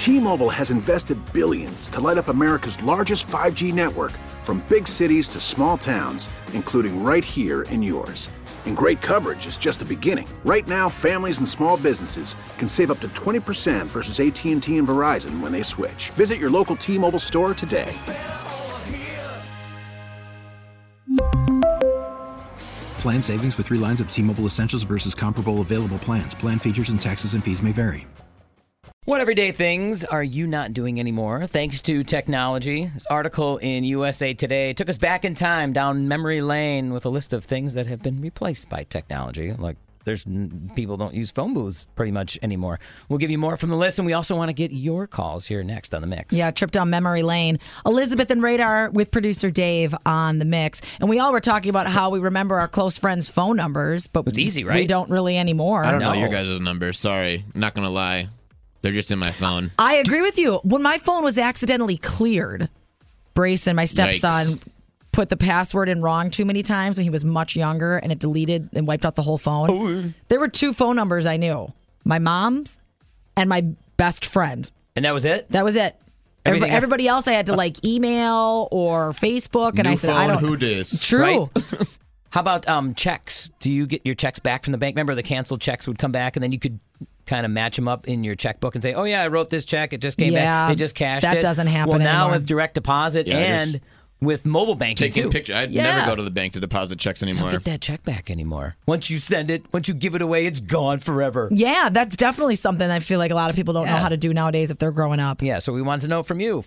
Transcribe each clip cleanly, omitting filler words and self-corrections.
T-Mobile has invested billions to light up America's largest 5G network, from big cities to small towns, including right here in yours. And great coverage is just the beginning. Right now, families and small businesses can save up to 20% versus AT&T and Verizon when they switch. Visit your local T-Mobile store today. Plan savings with 3 lines of T-Mobile Essentials versus comparable available plans. Plan features and taxes and fees may vary. What everyday things are you not doing anymore thanks to technology? This article in USA Today took us back in time down memory lane with a list of things that have been replaced by technology. Like people don't use phone booths pretty much anymore. We'll give you more from the list, and we also want to get your calls here next on The Mix. Yeah, trip down memory lane. Elizabeth and Radar with producer Dave on The Mix. And we all were talking about how we remember our close friends' phone numbers, but it's easy, right? We don't really anymore. I don't know your guys' numbers. Sorry. I'm not going to lie. They're just in my phone. I agree with you. When my phone was accidentally cleared, Brayson, my stepson, put the password in wrong too many times when he was much younger, and it deleted and wiped out the whole phone. Oh. There were 2 phone numbers I knew. My mom's and my best friend. And that was it? That was it. Everybody else I had to email or Facebook, and New I said, phone, I don't. who dis? True. Right? How about checks? Do you get your checks back from the bank? Remember the canceled checks would come back, and then you could kind of match them up in your checkbook and say, oh, yeah, I wrote this check. It just came back. They just cashed it. That doesn't happen Well, now anymore. with direct deposit and with mobile banking, taking too. pictures. I'd never go to the bank to deposit checks anymore. You don't get that check back anymore. Once you send it, once you give it away, it's gone forever. Yeah, that's definitely something I feel like a lot of people don't know how to do nowadays if they're growing up. Yeah, so we want to know from you.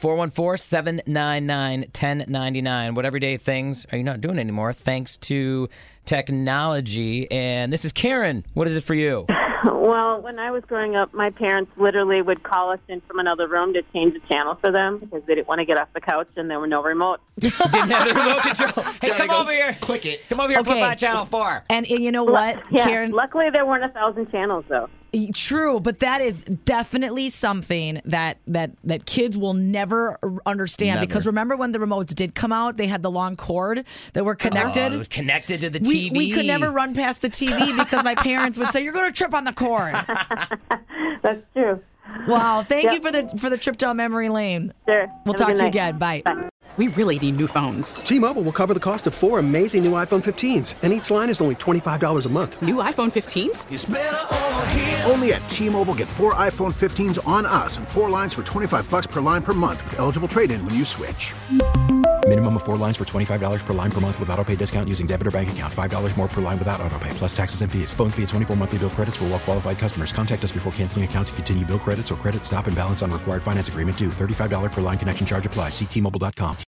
414-799-1099. What everyday things are you not doing anymore thanks to technology? And this is Karen. What is it for you? Well, when I was growing up, my parents literally would call us in from another room to change the channel for them because they didn't want to get off the couch and there were no remote. Didn't have the remote control. Hey, come over here. Click it. Come over here and flip on channel 4. And you know what, Yeah, Karen? luckily there weren't 1,000 channels, though. True, but that is definitely something that kids will never understand. Because remember when the remotes did come out, they had the long cord that were connected. Oh, it was connected to the TV. We could never run past the TV because my parents would say, "You're going to trip on the cord." That's true. Wow, thank you for the trip down memory lane. Sure. We'll talk to you again. Bye. We really need new phones. T-Mobile will cover the cost of 4 amazing new iPhone 15s, and each line is only $25 a month. New iPhone 15s? It's better over here. Only at T-Mobile, get 4 iPhone 15s on us and 4 lines for $25 per line per month with eligible trade-in when you switch. Minimum of 4 lines for $25 per line per month with autopay discount using debit or bank account. $5 more per line without autopay, plus taxes and fees. Phone fee at 24 monthly bill credits for well-qualified customers. Contact us before canceling account to continue bill credits or credit stop and balance on required finance agreement due. $35 per line connection charge applies. See T-Mobile.com.